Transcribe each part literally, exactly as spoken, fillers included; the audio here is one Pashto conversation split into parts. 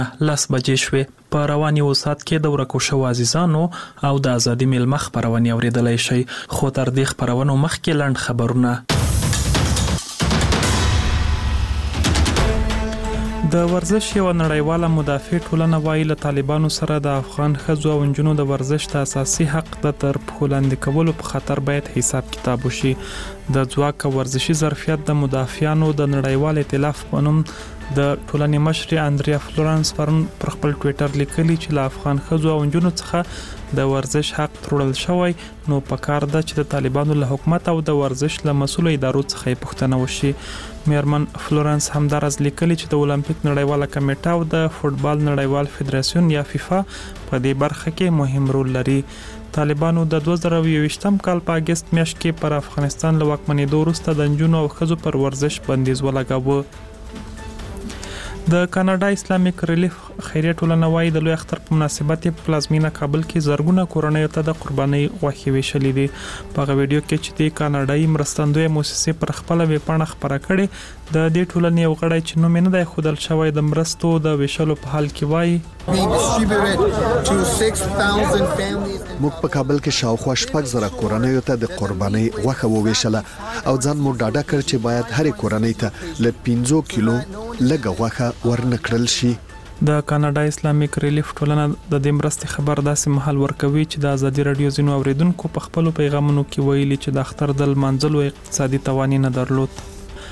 لس بجې شوې. په روان یو ساعت کې د ورکو شوو عزیزانو او د ازادي میلمه خپرونې اورېدلی شئ. خو تر دې خپرونو مخکې لنډ خبرونه. د ورزش یو نړیواله مدافع ټولنه وایي له طالبانو سره د افغان ښځو او نجونو د ورزش د اساسي حق د تر پښو لاندې کولو په خاطر باید حساب کتاب وشي. د ځواک او ورزشي ظرفیت د مدافعانو د نړیوال ائتلاف په نوم د ټولنې مشر اندریا فلورانس پرون پر خپل ټویټر لیکلي چې له افغان ښځو او نجونو څخه د ورزش حق تړل شوی، نو پکار ده چې د طالبانو له حکومت او د ورزش له مسؤلو ادارو څخه پوښتنه وشي. میرمن فلورانس همدارز لیکلي چې د اولمپیک نړیواله کمیټه او د فوټبال نړیوال فدراسیون یا فیفا په دې برخه کې مهم رول لري. طالبانو د دوه زره یوویشتم کال په اگست میاشت کې پر افغانستان له واکمنېدو وروسته د نجونو او ښځو پر ورزش بندیز ولګاوه. د کاناډا اسلامیک ریلیف خیریه ټولنه وایي د لوی اختر په مناسبت په پلازمینه کابل کې زرګونه کورنیو ته د قربانۍ غوښې ویشلې دي. په هغه ویډیو کې چې د کاناډایي مرستندویه موسسې پر خپله ویبپاڼه خپره کړې، د دې ټولنې یو غړی چې نوم یې نه دی ښودل شوی د مرستو د ویشلو په حال کې وایي موږ په کابل کې شاوخوا شپږ زره کورنیو ته د قربانۍ غوښه وویشله او ځان مو ډاډه کړ چې باید هرې کورنۍ ته له پنځو کیلو لږه غوښه ورنکړل شي. د کاناډا اسلامیک ریلیف ټولنه د دې مرستې خبر داسې مهال ورکوي چې د ازادي رادیو ځینو اوریدونکو په خپلو پیغامونو کې ویلي چې د اختر د لمانځلو اقتصادي توان نه درلود.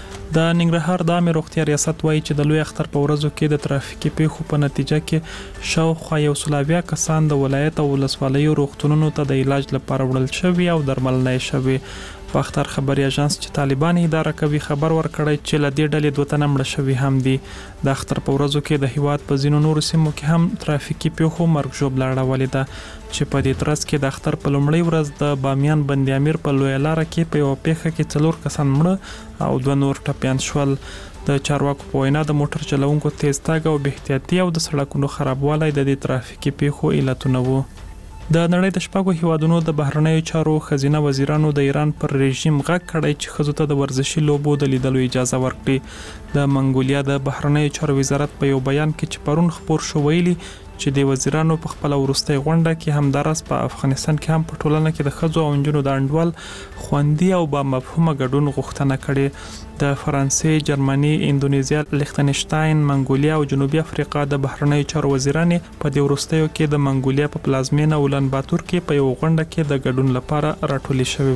د ننګرهار د عامه روغتیا ریاست وایي چې د لوی اختر په ورځو کې د ترافیکي پیښو په نتیجه کې شاوخوا یو سل اویا کسان د ولایت او ولسوالیو روغتونونو ته د علاج لپاره وړل شوي او درملنه یې شوي. په اختر خبري اژانس چې طالبان اداره کوي خبر ورکړی چې له دې ډلې دوه تنه مړه شوي هم دي. د اختر په ورځو کې د هیواد په ځینو نورو سیمو کې هم ترافیکي پیښو مرګ ژوبله اړولې ده چې په دې ترڅ کې د اختر په لومړۍ ورځ د بامیان بند امیر په لویه لاره کې په یوه پیښه کې څلور کسان مړه او دوه نور ټپیان شول. د چارواکو په وینا د موټر چلوونکو تیز تګ او بې احتیاطي او د سړکونو خرابوالی د دې ترافیکي پیښو علتونه وو. د نړۍ د شپږو هیوادونو د بهرنیو چارو خزینه وزیرانو د ایران پر رژیم غږ کړی چې ښځو ته د ورزشي لوبو د لیدلو اجازه ورکړي. د منګولیا د بهرنیو چارو وزارت په یو بیان کې چې پرون خپور شو ویلي چې د وزیرانو په خپل وروستۍ غونډه کې همدارس په افغانستان کې هم په ټولنه کې د ښځو او نجونو د انډول خوندي او با مفهومه ګډون غوښتنه کړې. د فرانسې، جرمني، اندونیزیا، لیختنشتاین، منګولیا او جنوبي افریقا د بهرنیو چارو وزیرانې په دې وروستیو کې د منګولیا په پلازمینه اولان باتور کې په یو غونډه کې د ګډون لپاره راټولې شوې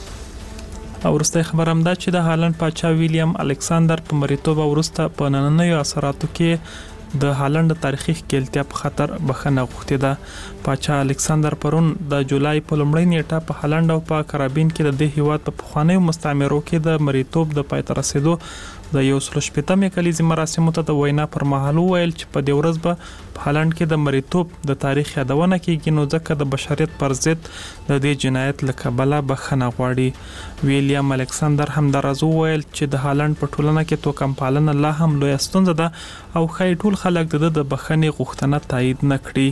وې. او وروستۍ خبر هم دا چې د هالند پاچا ویلیام الکساندر په مریتوب وروسته په نننیو اثراتو کې د هالند تاریخي ښکېلتیا په خاطر بخښنه غوښتې ده. پاچا الکساندر پرون د جولای په لومړۍ نیټه په هالند او په کرابین کې د دې هیواد په پخوانیو مستعمرو کې د مریتوب د پای ته رسېدو د یو سل شپېتمې کلیزې مراسمو ته د وینا پر مهال وویل چې په دې ورځ به په هالند کې د مریتوب د تاریخ یادونه کیږي، نو ځکه د بشریت پر ضد د دې جنایت له کبله بخښنه غواړي. ویلیام الکساندر همداراز وویل چې د هالند په ټولنه کې توکم پالنه لا هم لویه ستونزه ده او ښایي ټول خلک د د بخښنې غوښتنه تایید نه کړي.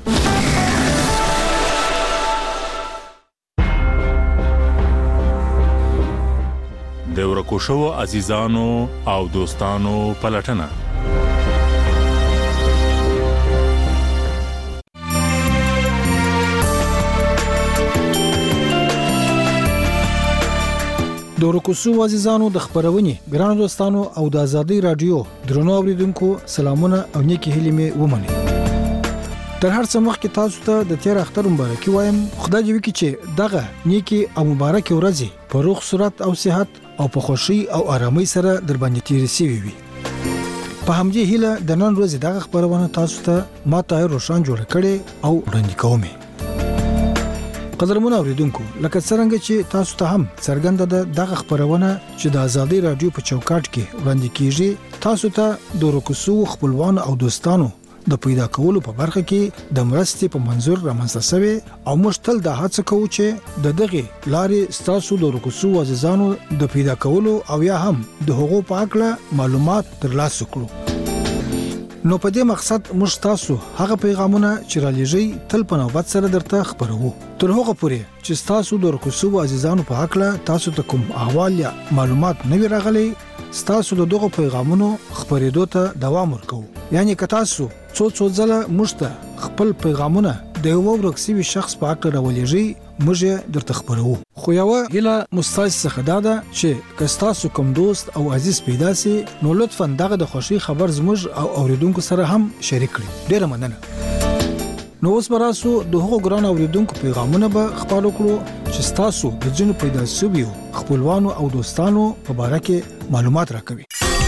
د ورکو شوو عزیزانو او دوستانو پلټنه. د ورکو شوو عزیزانو د خبرونې ګرانو دوستانو او د ازادي رادیو درنو اوریدونکو سلامونه او نیکی هیلې مې ومنئ. تر هر څه مخکې تاسو ته د تیر اختر مبارکي وایم. خدای دې وکړي چې دغه نیکی او مبارکي ورځې په روغ صورت او صحت او په خوشي او آرامۍ سره در باندې تیر شي وي. په همدې هیله د نن ورځې دغه خبرونه تاسو ته ماته روشن جوړ کړي او وړاندې کوم. قدرمن اوریدونکو، لکه څنګه چې تاسو ته هم څرګنده ده دغه خبرونه چې د ازادي رادیو په چوکاټ کې وړاندې کیږي، تاسو ته د ورکوسو خپلوان او دوستانو د پیدا کولو په برخه کې د مرستې په منظور رامنځته شوی او موږ تل د هڅه کوو چې د دغه لارې ستاسو د ورکوسو عزیزانو د پیدا کولو او یا هم د حقوقو په اړه معلومات ترلاسه کړو. نو په دې مقصد موږ تاسو هغه پیغامونه چې را لېږئ تل په نوبت سره درته خبرو. تر هغه پورې چې تاسو د ورکوسو عزیزانو په اړه تاسو ته کوم احوال یا معلومات نه وي راغلي، تاسو د دغه پیغامونو خبرېدو ته دوام ورکوو. یعنی که تاسو څو څو ځله موږ ته خپل پیغامونه د یو ورک سوي شخص په اړه راولېږئ موږ یې درته خبرو. خو یوه هیله مستاسو څخه دا ده چې که ستاسو کوم دوست او عزیز پیدا سي نو لطفا دغه د خوښۍ خبر زموږ او اوریدونکو سره هم شریک کړئ. ډیره مننه. نو اوس به راسو د هغو ګران اوریدونکو پیغامونه به خپاره کړو چې ستاسو د ځینو پیدا سویو خپلوانو او دوستانو په باره کې معلومات راکوي.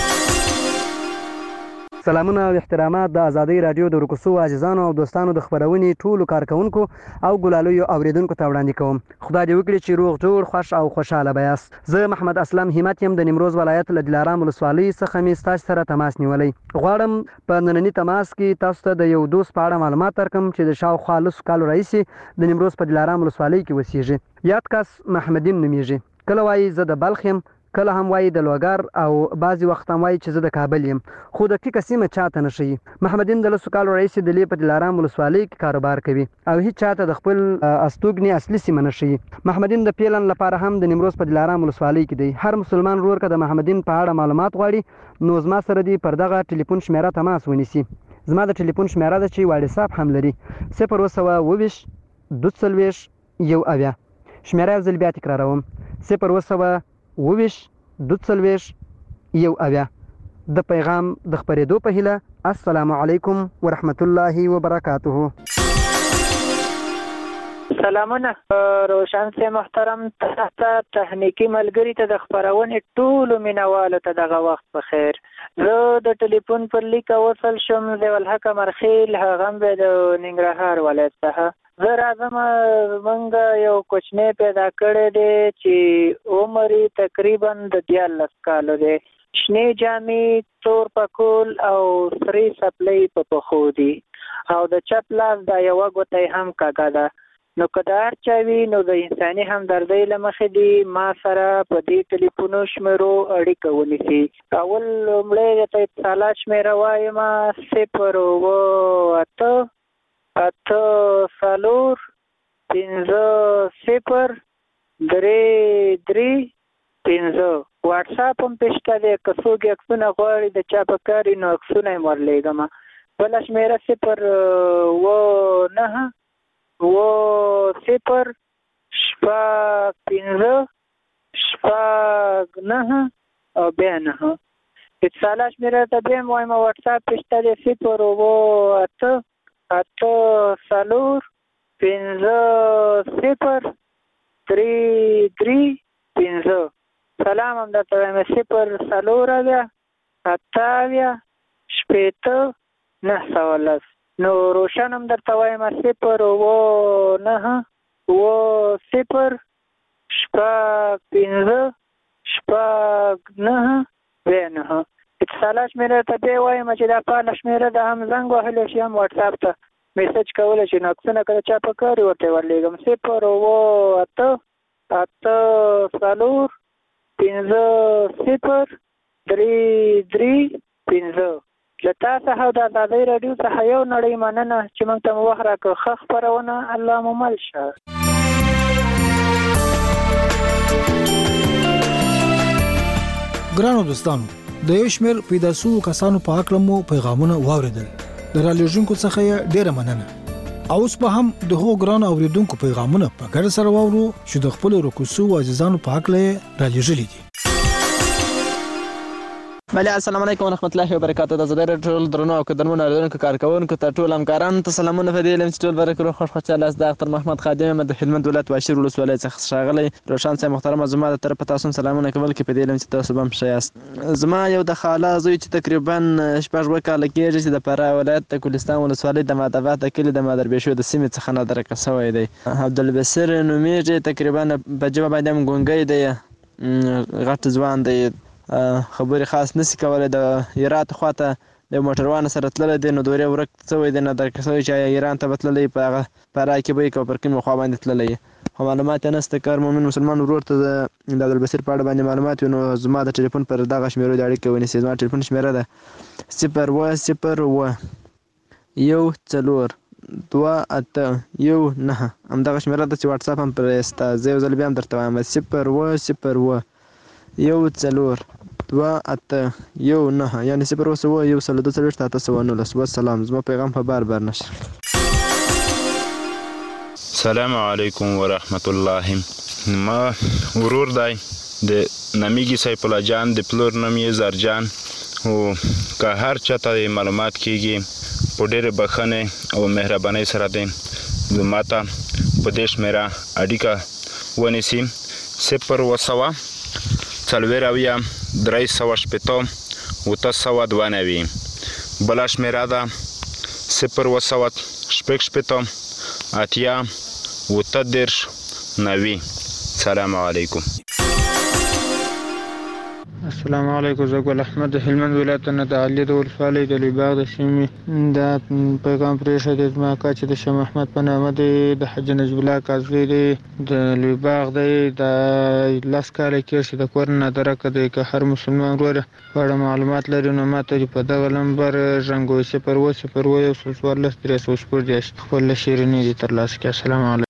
سلامونه او احترامات د ازادۍ رادیو د ورکوسو عزیزانو او دوستانو د خبرونې ټولو کارکونکو او ګلالیو اوریدونکو ته وړاندې کوم. خدای دې وکړي چې روغ جوړ خوښ او خوشاله به یاست. زه محمد اسلم همت یم د نیمروز ولایت له دلارام ولسوالۍ څخه مې ستاسو سره تماس نیولی. غواړم په ننني تماس کې تاسو ته د یو دوست په اړه معلومات درکړم چې د شاوخوا لسو کالو راهیسې د نیمروز په دلارام ولسوالۍ کې اوسېږي. یاد کس محمدین نومیږي. کله وایي زه د بلخ یم، کله هم وایي د لوګر او بعضې وخت هم وایي چې زه د کابل یم، خو دقیقه سیمه چاته نه ښیي. محمدین د لسو کالو راهیسې د لې په دلارام ولسوالۍ کې کاروبار کوي او هیڅ چاته د خپل استوګنې اصلي سیمه نه ښیي. محمدین د پیلن لپاره هم د نیمروز په دلارام ولسوالۍ کې دی. هر مسلمان ورور که د محمدین په اړه معلومات غواړي نو زما سره دی پر دغه ټلیفون شمیره تماس ونیسي. زما د ټلیفون شمیره ده چې واټساپ هم لري، صفر اوه سوه اوویشت دوه څلوېښت یو اویا. شمیره یو ځل بیا تکراروم، صفر اوه سوه اوویشت دوه څلوېښت یو اویا. د پیغام د خپرېدو په هیله. السلام علیکم ورحمت الله وبرکاته. سلامونه روشن سي محترم ته تخنیکی ملګری ته د خبرونې ټولو مینوالو ته دغه وخت په خیر. زه د ټلیفون پر لیک وصل شم ضیاءالحق مرخیل، هغه هم د ننګرهار ولایت څخه. زه راځم، موږ یو کوچنی پیدا کړی دی چې عمر یې تقریبا د دیارلس کالو دی. شنې جامې، تور پکول او سرې څپلۍ په پښو دي او د چپ لاس دا یوه ګوته هم کږه ده. نو که د هر چا وي نو د انساني همدردۍ له مخې دي ما سره په دې ټلیفونو شمیرو اړیکه ونیسي. اول لومړی درته اتصالات شمیره وایم: صفر اوه اته اته څلور پنځه صفر درې درې پنځه. واټساپ هم پې شته دی، که څوک عکسونه غواړي د چا په کار وي نو عکسونه یې ورلیږم. بله شمیره صفر اوه نهه اوه صفر شپږ پنځه شپږ نهه او بیا نهه. اتصالات شمیره ته بیا هم وایم، واټساپ پې شته دی: صفر اوه اته اته څلور پنځه صفر درې درې پنځه. سلام هم درته وایم: صفر څلور اویا اته اویا شپېته نهه سوه لس. نو روشن هم درته وایم: صفر اوه نهه اوه صفر شپږ پنځه شپږ نهه بیا نهه. اتصالات شمیره ته بیا وایم چې دا فعاله شمیره ده، هم زنګ وهلی شي هم واټساپ ته میسج کولی شي، نو عکسونه که د چا په کار وي ورته یې ورلیږم. صفر اوه اته اته څلور پنځه صفر درې درې پنځه. له تا څخه او د ازادۍ راډیو څخه یو نړۍ مننه چې موږ ته مو وخت راکړ. ښه خپرونه، الله مو مل شه. ګرانو دوستانو، د یو شمېر پیدا سوو کسانو په هکله مو پیغامونه واورېدل. د رالیږونکو څخه یې ډېره مننه. او اوس به هم د هغو ګرانو اورېدونکو پیغامونه په ګډه سره واورو چې د خپلو ورکوسو عزیزانو په هکله یې رالیږلي دي. بله السلام علیکم ورحمت الله وبرکاته. د ازادۍ راډیو ټول درنو او قدرمنو اورېدونکو کارکوونکو ته ټول همکارانو ته سلامونه. په دې علم چې ټول برکې روغ خوښ خوشحاله یاست. د اختر محمد خادم یم د هلمند ولایت واشیر ولسوالۍ څخه ښاغلی. روشن صاحب محترمه، زما د طرفه تاسو سلامونه کول کې په دې علم چې تاسو به هم ښه یاست. زما یو د خاله زوی چې تقریبا شپږ اووه کاله کېږي چې د فراه ولایت د کوهستان ولسوالۍ د مادبات د کلي د مادربېشو د سیمې څخه نادرکه شوی دی. عبدالبصیر نومیږي، تقریبا په ژبه باندې هم ګونګی دی، غټ ځوان دی، خبرې خاص نسی کولی. د هرات خواته د موټروان سره تللی دی، نو دورې ورک شوی دی، نادرکه شوی چې ایران ته به تللی، په هغه فراه کې به یې که پر کومې خوا باندې تللی، خو معلومات یې نشته. که هر مومن مسلمان ورور ته د عبدالبصیر په اړه باندې معلومات وي نو زما د ټلیفون پر دغه شمیرو د اړیکې ونیسي. زما ټلیفون شمیره ده صفر اوه صفر اوه یو څلور دوه اته یو نهه. همدغه شمیره ده چې واټساپ هم پرې شته. زه یو ځل بیا هم درته وایم: صفر اوه صفر اوه یو څلور دوه اته یو نهه یعنې صفر اوه سوه یو سل دوه څلوېښت اته سوه نولس. وسلام. زما پیغام په بار بار نشر. سلام علیکم ورحمت الله. ما ورور دی د نمیږي سیف الله جان د پلور نوم یې زرجان او که هر چاته معلومات کیږي په ډېرې بښنې او مهربانۍ سره دی ماته په دې شمېره اړیکه ونیسي صفر اوه سوه څلوېښت اویا درې سوه شپېته اوته سوه دوه نوي. بله شمېره ده صفر اوه سوه شپږ شپېته اتیا اوته دېرش نوي. سلام علیکم. السلام علیکم. زه ګل احمد د هلمند ولایت نه د علي د ولسوالۍ د لویباغ د سیمې دا پیغام پرېښی دی. زما اکا چې د شاه محمد په نامه دی د حاجي نجیب الله کاظمي دی د لویباغ دی د لس کاله کېږي چې د کور نه درکه دی. که هر مسلمان ورور په اړه معلومات لري نو ما ته په دغه نمبر ژغورئ صفر اوه صفر اوه یو سل څوارلس درې سوه شپږ دېرش خپل شیریني دې ترلاسه کړي. السلام علیکم.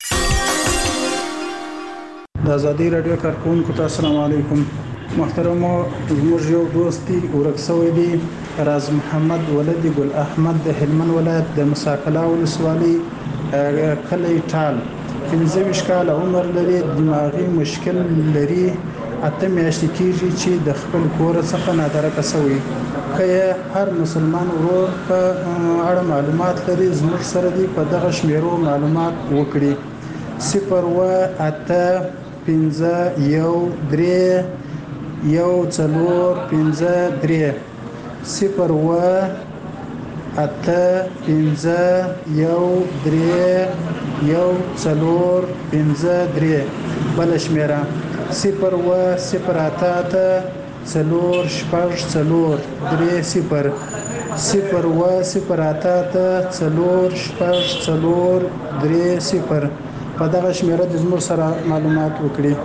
د ازادي راډیو کارکونکو ته السلام علیکم. محترمو زموږ یو دوست دی ورک شوی دی راز محمد ولدي ګل احمد د هلمند ولایت د مساکلا ولسوالۍ کلی ټال پنځه ویشت کاله عمر لري دماغي مشکل لري اته میاشتې کېږي چې د خپل کور څخه نادرکه شوی. که هر مسلمان ورور په اړه معلومات لري زموږ سره دی په دغه شمیرو معلومات وکړي. صفر اوه اته پنځه یو درې یو څلور پنځه درې صفر اوه اته پنځه یو درې یو څلور پنځه درې. بله شمېره صفر اوه صفر اته اته څلور شپږ څلور درې صفر صفر اوه صفر اته اته څلور شپږ څلور درې صفر. په دغه شمېره د زموږ سره معلومات وکړي.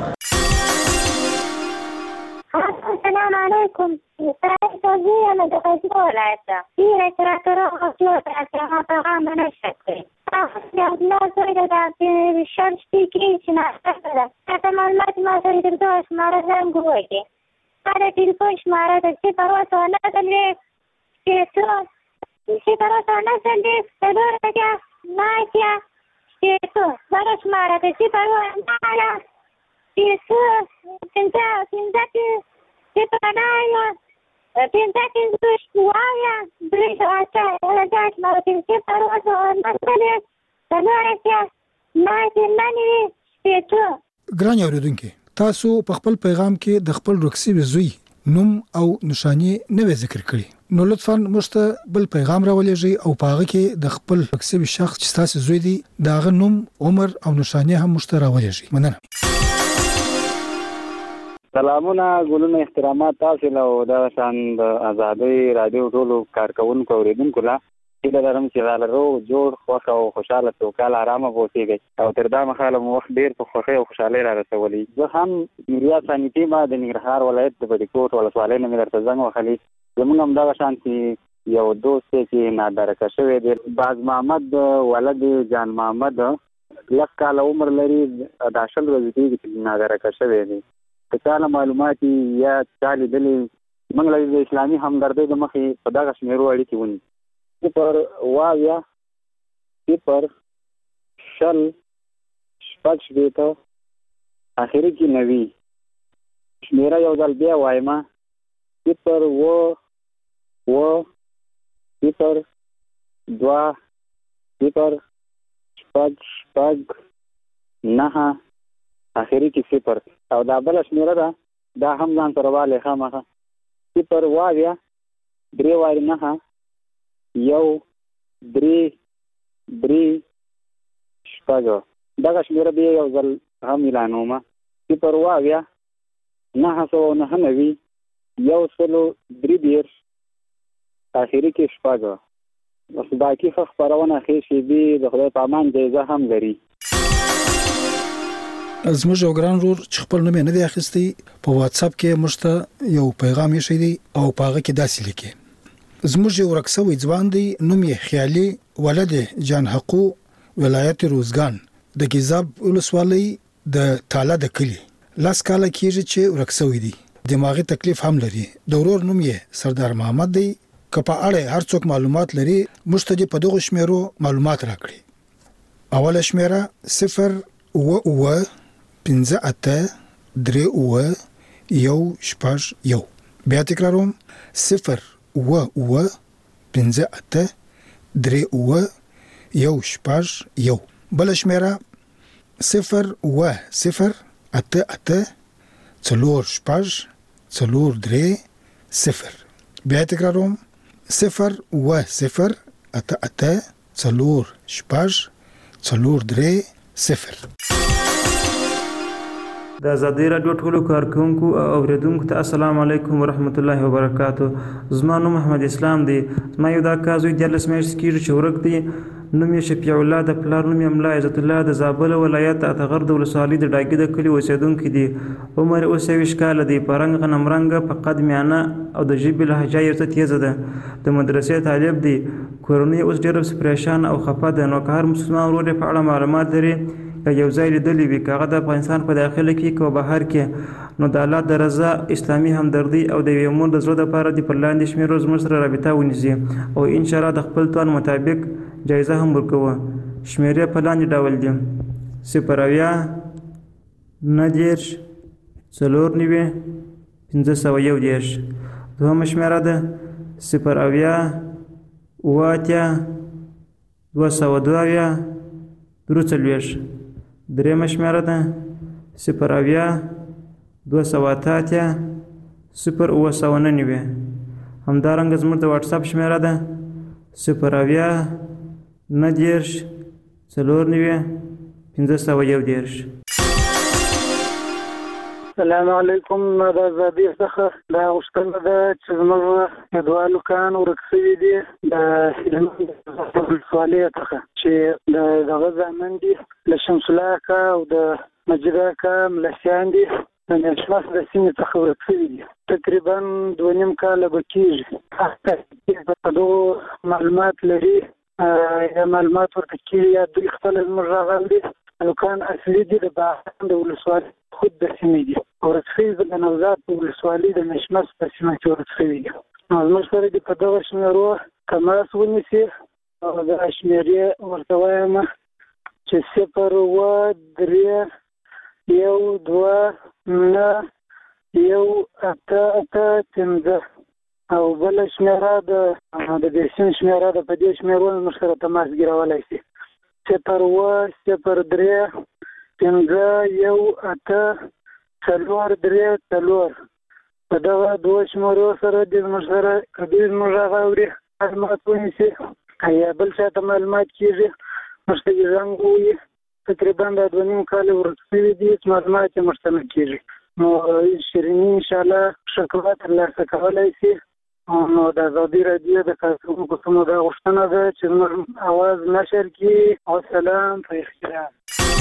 السلام علیکم. زه یم د غزني ولایت ډېره چې راته راغلو چې هغه پیغام نشته کړی. الله زوی ده د شل شپې کې چې ناشته ده هغه معلومات ما سره د دغه شماره زنګ ووایي. دا د ټلیفون شماره ده صفر اوه سوه نهه څلوېښت شپېته صفر اوه سوه نهه څلوېښت څلور اتیا نهه اتیا شپېته. بله شماره ده صفر اوه نهه شپېته پنځه پنځه صفر نهه پنځه پنځوس اویا درې سوه اته دا شماره ده صفر اوه سوه نهه څلوېښت څلور اتیا نهه اتیا نهه نوي شپېته. ګران اورېدونکي تاسو په خپل پیغام کې د خپل رکسي زوی نوم او نشانی نه ذکر کړی نو لطفاً مشته بل پیغام راولېږئ او په هغه کې د خپل رکسي شخص چې تاسو زوی دی داغه نوم عمر او نشانی هم مشته راولېږئ. مننه. سلامونه ګلونه احترامات تاسو له دا شان د ازادي رادیو ټولو کارکونکو اوریدونکو لا چې لرم چې غالرو جوړ خوښ او خوشاله توکل آرامه اوسېږي او تر دا مخاله مو وخت ډیر په خوښۍ او خوشحالۍ را رسولي. زه هم نوریا ثانیتي ما د ننګرهار ولایت د بډیکوټ ولسوالۍ نه مې درته زنګ وهلی. زموږ هم دغه شان چې یو دوست چې نادرکه شوی دی باز محمد ولد جان محمد لس کاله عمر لري دا شل ورځې کېږي چې نادرکه شوی دی. که چا له معلومات یا چا لیدلې موږ له د اسلامي همدردۍ د مخې په دغه شمېرو اړیکې ونیسو. صفر اویا صفر شل شپږ شپېته اخري کې نوي شمېره یو ځل بیا وایم صفر اوه اوه صفر دوه صفر شپږ شپږ نهه اخري کې صفر او دا بله شمېره ده دا هم ځان سره والې خامخه صفر اویا درې وارې نهه یو درې درې شپږ دغه شمېره بیا یو ځل هم اعلانومه صفر اویا نهه سوه نهه نوي یو سلو درې دېرش اخري کې شپږ. بس باقي ښه خپرونه ښې شېبې د خدای په امان جایزه هم لري. زموږ یو ګران ورور چې خپل نوم یې نه دی اخیستی په واتساپ کې موږ ته یو پیغام یې شوی دی او په هغه کې داسې لیکي زموږ یو ورک شوی ځوان دی نوم یې خیالي ولد جان حقو ولایت روزګان د ګیزاب ولسوالۍ د تاله د کلی لاس کاله کېږي چې ورک شوی دی. دماغي تکلیف هم لري. د ورور نوم یې سردار محمد دی. که په اړه هر څوک معلومات لري مشتدي په دغه شمیرو معلومات راکړي. اوله شمیره صفر و و پنځه اته درې و یو شپږ یو. بیا تکراروم صفر و و پنځه اته درې و یو شپږ یو. بل شمیره صفر و صفر اته اته څلور شپږ څلور درې صفر. بیا تکراروم صفر و صفر اته اته څلور شپږ څلور درې صفر. د آزادۍ راډیو ټولو کارکونکو او اوریدونکو ته السلام علیکم ورحمت الله وبرکاتو. زما نوم محمد اسلام دی. زما یو دا کازوی دیارلس میاشتې کېږي چې ورک دی. نوم یې شفیع الله د پلار نوم یې ملا عزت الله د زابل ولایت اتغر د ولسوالۍ د ډاګي د کلي اوسېدونکی دی. عمر یې اوس یویشت کاله دی. په رنګ غنم رنګه په قد میانه او د ژبې لهجه یې څه تیزه ده. د مدرسې طالب دی. کورنۍ اوس ډېره پریشان او خفه ده. نو که هر مسلمان ورور یې په اړه معلومات لري یا یو ځای لیدلی وي که هغه د افغانستان په داخله کې که بهر کې نو د الله د رضا اسلامي همدردي او د یوې مور د زړه دپاره دې پر لاندې شمېرو زموږ سره رابطه ونیسي او انشاءالله د خپل توان مطابق جایزه هم ورکوه. شمېرې په لاندې ډول دي: صفر اویا نهه دېرش څلور نوي پنځه سوه یو دېرش. دوهمه شمېره ده صفر اویا اوه اتیا دوه سوه دوه اویا درې څلوېښت. درېیمه شمېره ده صفر اویا دوه سوه اته اتیا صفر اوه سوه نهه نوي. همدارنګه زموږ د واټساپ شمېره ده صفر اویا نهه دېرش څلور نوي پنځه سوه یو دېرش. السلام علیکم. د آزادۍ څخه دا غوښتنه ده چې زموږ دوه هلکان ورک شوي دي د هلمند ولسوالۍ څخه چې د دغه زامن دي له شمس الله اکا او د مجید اکا ملسیان دي د نشماس د سیمې څخه ورک شوي دي. تقریبا دوه نیم کاله به کېږي. په دغو معلومات لري یا معلومات ورته کېږي یا دوی خپله زموږ راغلي دي. هلکان اصلي دي د باغان د ولسوالۍ خود د سیمې دي. ورک شوي د نوزاد په ولسوالۍ د نشمس په سیمه کې ورک شوي دي. نو زموږ سره دې په دغه شمېرو تماس ونیسي او دغه شمېرې ورته وایم چې صفر اوه درې یو دوه نهه یو اته اته پنځه او بله شمېره د د دې سیم شمېره ده. په دې شمېرو زموږ سره تماس ګیرولی شي. صفر اوه صفر درې پنځه یو اته څلور درې څلور. په دغه دوه شمېرو سره دې زموږ سره که دوی زموږ هغه اوري معلومات ونیسي یا بل چا ته معلومات کېږي موږ ته یې زنګ ووایي. تقریبا دا دوه نیم کاله ورک شوي دي چې معلومات یې موږ ته نه کېږي. نو شیریني انشاءالله شکوه ترلاسه کولی شي. نو د آزادۍ راډیو د کارکوونکو څخه دا غوښتنه ده چې زموږ اواز نشر کړي. والسلام په احترام.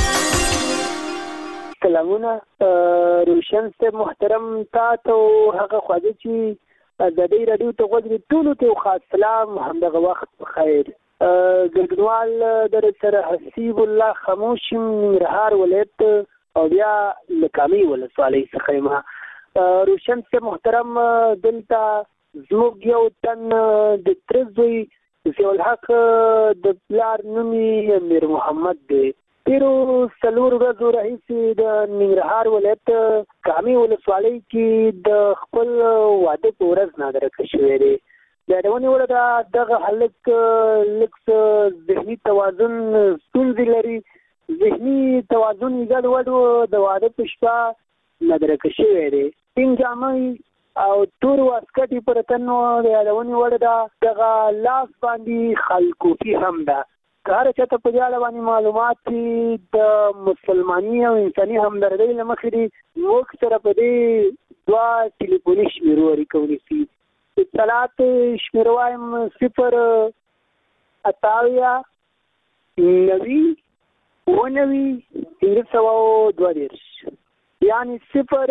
سلامونه روشن صاحب محترم، تا ته هغه خواږه چې آزادۍ راډیو ته غوږ دي ټولو ته یو خاص سلام، همدغه وخت بخیر. ګډونوال در سره حسیب الله خاموش ننګرهار ولایت او بیا له کامې ولسوالۍ څخه یم. روشن صاحب محترم، دلته زموږ یو تن د تره زوی ضیاء الحق د پلار نوم یې امیر محمد دی. تیرو څلور ورځو راهیسې د ننګرهار ولایت کامې ولسوالۍ کې د خپل واده په ورځ نادرکه شوی دی. د یادونې وړ ده دغه هلک لږ څه ذهني توازن ستونزې لري. ذهني توازن یې ګډوډ و. د واده په شپه نادرکه شوی دی. سپین جامې او تور واسکټ یې پر تن و. د یادونې وړ ده دغه لاس باندې خلکوفي هم ده. که هر چا ته په دې اړه باندې معلومات چې د مسلماني او انساني همدردۍ له مخې دي موږ سره په دې دوه ټلیفوني شمېرو اړیکه ونیسي. اطلاعات شمېره وایم صفر اته اویا نوي اوه نوي پنځه سوه دوه دېرش، یعنې صفر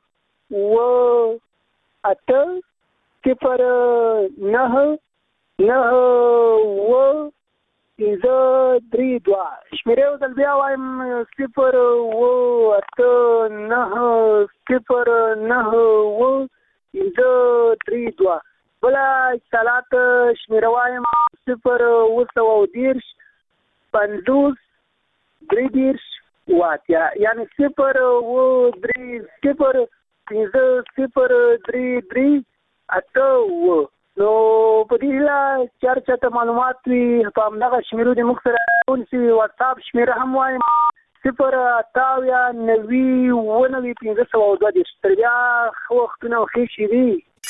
اوه اته صفر نهه نهه اوه پنځه درې دوه شمیرې یو ځل بیا وایم صفر اوه اته نهه صفر نهه اوه پنځه درې دوه بله اتصالات شمیره وایم صفر اوه سوه او دېرش پنځوس درې دېرش اوه اتیا یعنې صفر اوه درې صفر پنځه صفر درې درې اته اوه نو په دې هیله چې هر چاته معلومات وي په همدغه شمیرو دې موږ سره ونیسي واتساپ شمیره هم وایم صفر اته اویا نوي اوه نوي پنځه سوه او دوه دېرش تر بیا ښه وختونه او ښې شېبې.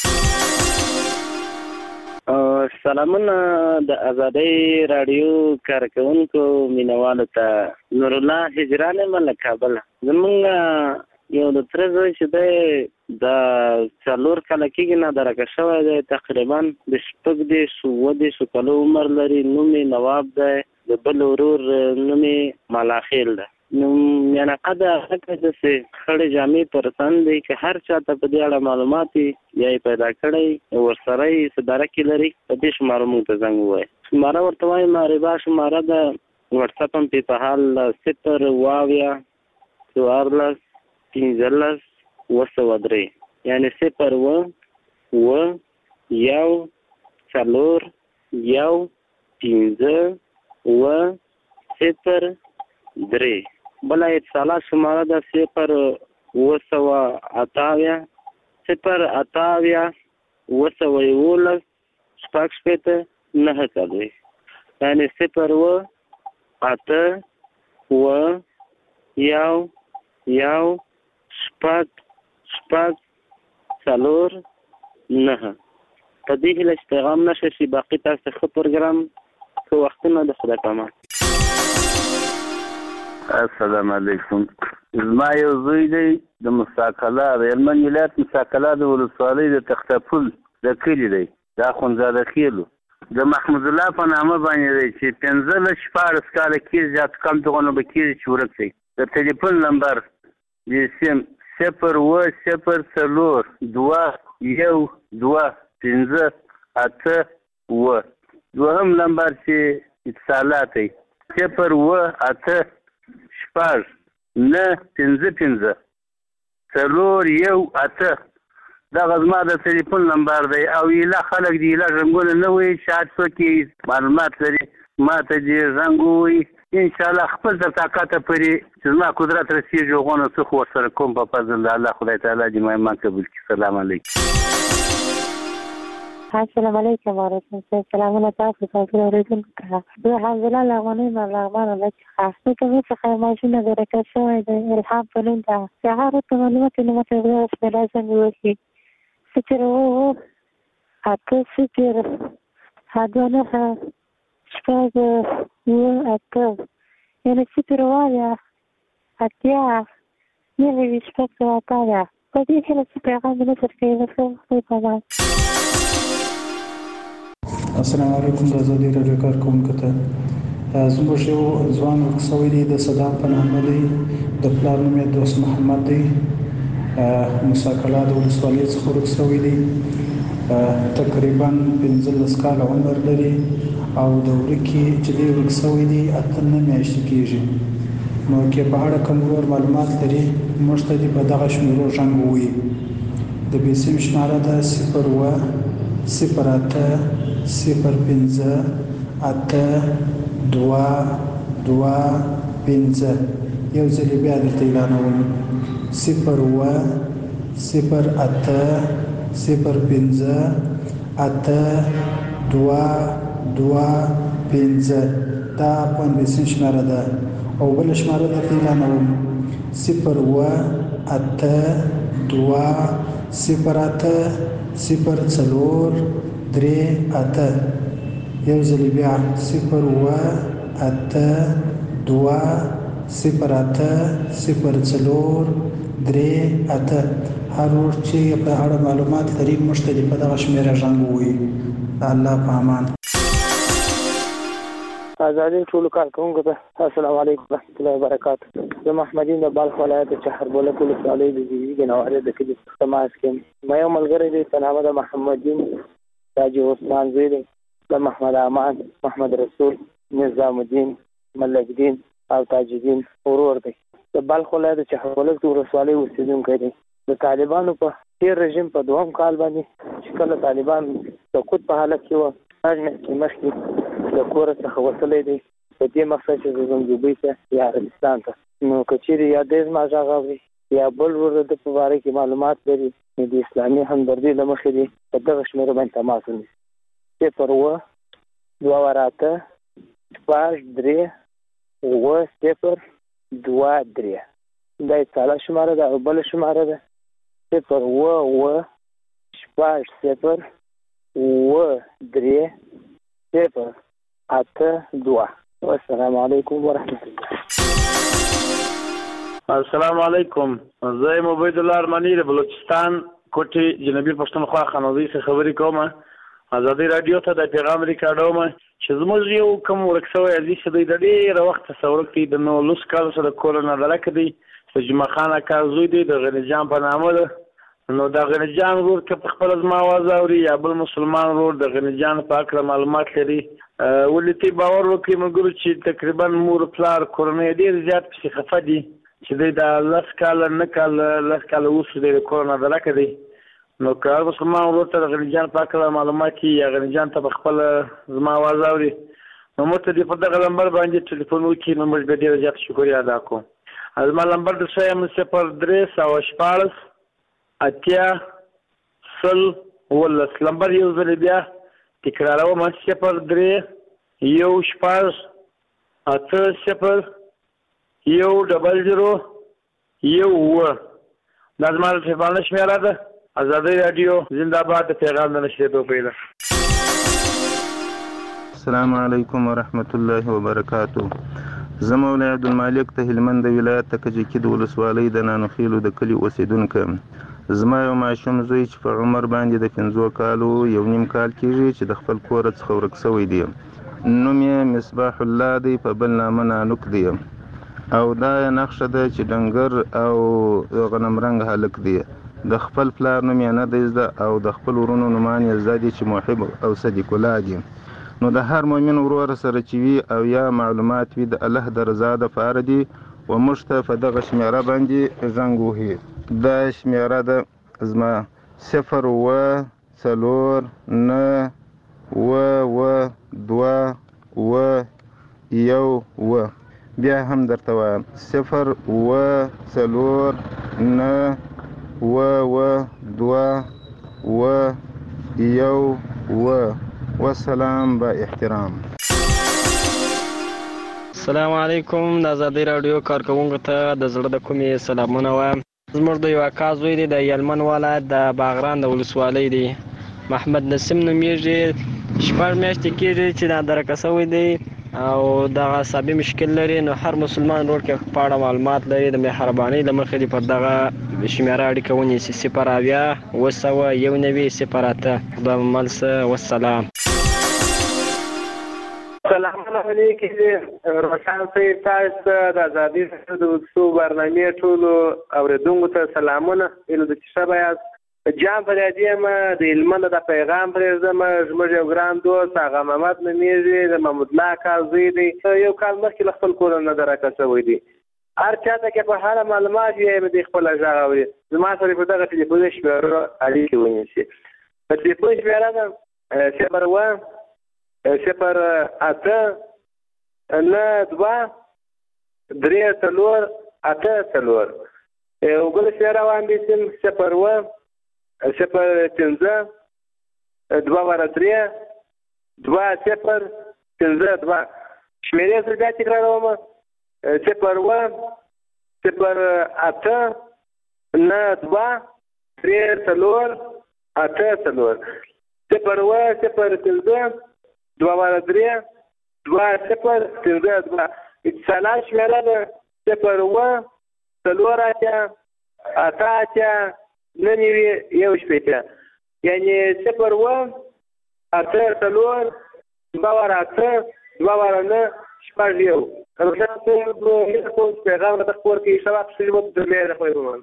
سلامونه د ازادۍ راډیو کارکوونکو مینوالو ته نور الله هجران یم له کابله. زمونږ یو د تره زوی چې دی د څلور کاله کېږي نادرکه شوی دی، تقریبا د شپږ دېرش اووه دېرشو کالو عمر لري. نوم یې نواب دی، د بل ورور نوم یې ملاخیل دی. نو میانقه د هغه داسې خړې جامې پر تن دی که هر چاته په دې اړه معلومات وي یا یې پیدا کړی ورسره یې څه درکې لري په دې شماره موږ ته زنګ ووایي. شماره ورته وایم معربا شماره ده، وټساپ هم پې په حال صفر اوه اویا څوارلس پنځلس اوه سوه درې یعنې صفر اوه اوه یو څلور یو پنځه اوه صفر درې. بله اتصالات شماره ده صفر اوه سوه اته اویا صفر اته اویا اوه سوه یولس شپږ شپېته نهه څلوېښت یعنې صفر اوه اته اوه یو یو شپږ شپږ څلور نهه. په دې هیله چې پیغام نشه شي باقي تاسو ښه پروګرام ښه وختونه د خدای په امان. السلام علیکم. زما یو زوی دی د مساکله د هلمند ولایت مساکله د ولسوالۍ د تختپل د کلي دی، د اخندزاده خیلو د محمود الله په نامه باندې دی چې پنځلس شپاړس کاله کېږي زیات کم دغونه به کېږي چې ورک دی. د تلیفون نمبر د سیم صفر اوه صفر څلور دوه یو دوه پنځه اته اوه. دوهم نمبر چې اتصالات دی صفر اوه اته شپږ نه پنځه پنځه څلور یو اته. دغه زما د تلیفون نمبر دی او ایله خلک د ایله زنګونه نه وایي چې هر څوک یې معلومات لري ما ته دې زنګ ووایي انشاءالله خپل تر طاقته پورې چې زما قدرت رسېږي هغونه څه خو ورسره کوم په فضل د الله خدای تعالی دې مهمان قبول کړي. سلام علیکم. السلام علیکم ورحمۃ اللہ. سلامونه تاسو ته اوریدونکو ته. زه حمزله لغمنۍ لغمان له څخه د کومې څخه ماشین د رکټ شوی د الهام په نوم ده. سهار ته معلومات نه مته وایي چې لازم وي صفر اوه اته صفر هدوه نهه شپږ اوه اته یعنې صفر اوه اتیا نهه ویشت شپږ سوه اته اویا. په دې هیله چې پیغام مې نشر کوي د ښه خدای په امان. السلام علیکم. د ازادۍ راډیو کارکوونکو ته زموږ یو ځوان ورک شوی دی د صدام په نامه دی، د پلار نوم یې دوست محمد دی، مساکله د ولسوالۍ څخه ورک شوی دی، تقریبا پنځلس کاله عمر لري او د ورکې چې دی ورک شوی دی اته نه میاشتې کېږي. نو که په اړه کوم نور معلومات لري موږ ته دې په دغه شمیرو زنګ ووایي. د بیسیم شماره ده صفر اوه صفر اته صفر پنځه اته دوه دوه پنځه. یو ځل بیا درته اعلانوم صفر اوه صفر اته صفر پنځه اته دوه دوه پنځه. دا افغان بیسین شماره ده. او بل شماره درته اعلانوم صفر اوه اته دوه صفر اته صفر څلور درې اته. یو ځل بیا صفر اوه اته دوه صفر اته صفر څلور درې اته. هر ورځ چې په اړه معلومات لري موږ ته دې په دغه شمیره زنګ ووایي. د الله په امان. ازادۍ ټولو کارکوونکو ته السلام علیکم ورحمۃ اللہ وبرکاتہ. زه محمد یم د بلخ ولایت د چهربولک ولسوالۍ د زیږې نوارې د کلي تماس کې ما یو ملګری دی په نامه د محمد دین تاج عثمان زوی دی، د محمد امان محمد رسول نظام الدین ملک دین او تاج الدین ورور دی د بلخ ولایت چې حولک ولسوالۍ اوسیدونکی دی د طالبانو په تیر رژیم په دوهم کال باندې چې کله طالبان سقوط په حالت کې وو هغه مخکې مخکې د کور څخه وتلی دی په دې مقصد چې زموږ دوبۍ ته یا عربستان ته نو که چیرې یا دې زما غږ اوري یا بل ورور د په باره کې معلومات لري د اسلامي همدردي له مخې دی په دغه شمېره باندې تماس ونیسي صفر اووه دوه واره اته شپږ درې اووه صفر دوه درې دا یې ساده شماره ده او بله شماره ده صفر اووه اووه شپږ صفر اووه درې صفر اته دوه والسلام علیکم ورحمة الله. السلام علیکم. زه یم عبید الله ارمنی د بلوچستان کوټې جنوبي پښتونخوا خانوزۍ څخه خبرې کوم. ازادي رادیو ته د پیغام ریکارډوم چې زموږ یو کوم ورک شوی عزیز دی د ډېره وخته څه دی د نولس کالو سره د کور نه ډلک دی د جمعه خان اکا زوی دی د غني جان په نامه ده. نو د غني جان ورور که په خپله زما اواز اوري یا بل مسلمان ورور د غني جان په هکله معلومات لري ولې تی باور وکړي ملګرو چې تقریبا مور پلار کورنۍ ډېر زیات پسې خفه دي چې دی د لس کاله نه کاله لس کاله وروسته دی د کور نه ډلکه دی. نو که هر مسلمان ورور ته د غني جان په هکله معلومات کړي یا غني جان ته په خپله زما اواز اوري نو موږ ته دې په دغه نمبر باندې ټلیفون وکړي نو موږ به ډېره زیاته شکریه ادا کوو. زما نمبر د ښیم صفر درې سوه شپاړس اتیا سل اوولس. نمبر یو ځل بیا تکراروم صفر درې یو شپږ اته صفر یو ډبل زیرو یو اووه دا زما د ټلیفون شمېره ده. ازادي رادیو زنده باد د پیغام د نشریدو پیله. السلام علیکم ورحمت الله وبرکاتو. زه مولا عبدالمالک ته هلمند ولایت ته کجکي د ولسوالۍ د نانوخیلو د کلي اوسیدونکی یم. زما یو ماشوم زوی چې په عمر باندې د پنځو کالو یو نیم کال کېږي چې د خپل کوره څخه ورک شوی دی. نوم یې مصباح الله دی په بل نامه نانوک دی او دا یې نقشه ده چې ډنګر او غنم رنګ هلک دی. د خپل پلار نوم یې نه دی زده او د خپل ورونو نومان یې زده دي چې محب او صدیق الله دي. نو د هر مؤمن ورور سره چې وي او یا معلومات وي د الله د رضا دپاره دي و موږ ته په دغه شمېره باندې زنګ وهي. دا شمېره ده زما صفر اووه څلور نه اووه اووه دوه اووه یو اووه. بیا هم درته وایم صفر اووه څلور نه اووه اووه دوه اووه یو اووه. والسلام با احترام. السلام علیکم. د ازادي رادیو کارکوونکو ته د زړه د کومې سلامونه وایم. زموږ د یو اکا زوی دی د یلمن ولایت د باغران د ولسوالۍ دی محمد نسیم نومیږي. شپږ میاشتې کېږي چې دا درکه شوی دی او دغه عصبي مشکل لري. نو هر مسلمان ورور کې په اړه معلومات لري د مهربانۍ له مخې دې پر دغه شمېره اړیکه ونیسي صفر اویا اووه سوه یو نوي صفر اته. خدای مو مل شه. والسلام. سلامونه علیکم. روشن صاحب تاسو ته د ازادي رادیو د وڅو برنامې ټولو اورېدونکو ته سلامونه. ایله د چې ښه یاست. جان فریادي یم د هلمند د پیغام پرېږدم. زموږ یو ګران دوست هغه محمد نومیږي د محمود الله اکا زوی دی. یو کال مخکې له خپل کوره نه درکه شوی دی. هر چاته کې په هره معلومات یې د خپله غږ اوري. زما سره په دغه ټلیفون شمېره اړیکې ونیسي. په ټلیفون شمېره ده صفر اووه صفر اته نه دوه درې څلور اته څلور. یو بل شمېره واخیستم صفر اووه صفر پنځه دوه واره درې دوه صفر پنځه دوه. شمېرې زه بیا تکراروم صفر اووه صفر اته نه دوه درې څلور اته څلور. صفر اووه صفر پنځه دوه واره درې دوه صفر پنځه دوه. اتصالات شمېره ده صفر اووه څلور اتیا اته اتیا نه نوي یو شپېته. یعنې صفر اووه اته څلور دوه واره اته دوه واره نه شپږ یو. روشن صاحب هیله کوم چې پیغام راته خپور کړي. ښه وخت ښه ژوند درلې د خدای په امان.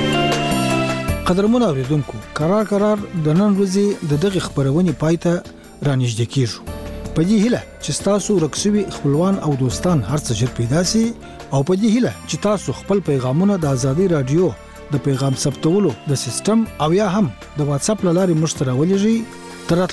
قدرمن اوریدونکو قرار قرار د نن ورځې د دغه خبرونې پای ته رانیږدې کیږو. په دې هیله چې تاسو ورکسوي خپلوان او دوستان هرڅه ژر پیدا سي او په دې هیله چې تاسو خپل پیغامونه د آزادۍ رادیو د پیغام ثبتولو د سیستم او یا هم د واتس اپ لارې مشترک ولېږئ. تر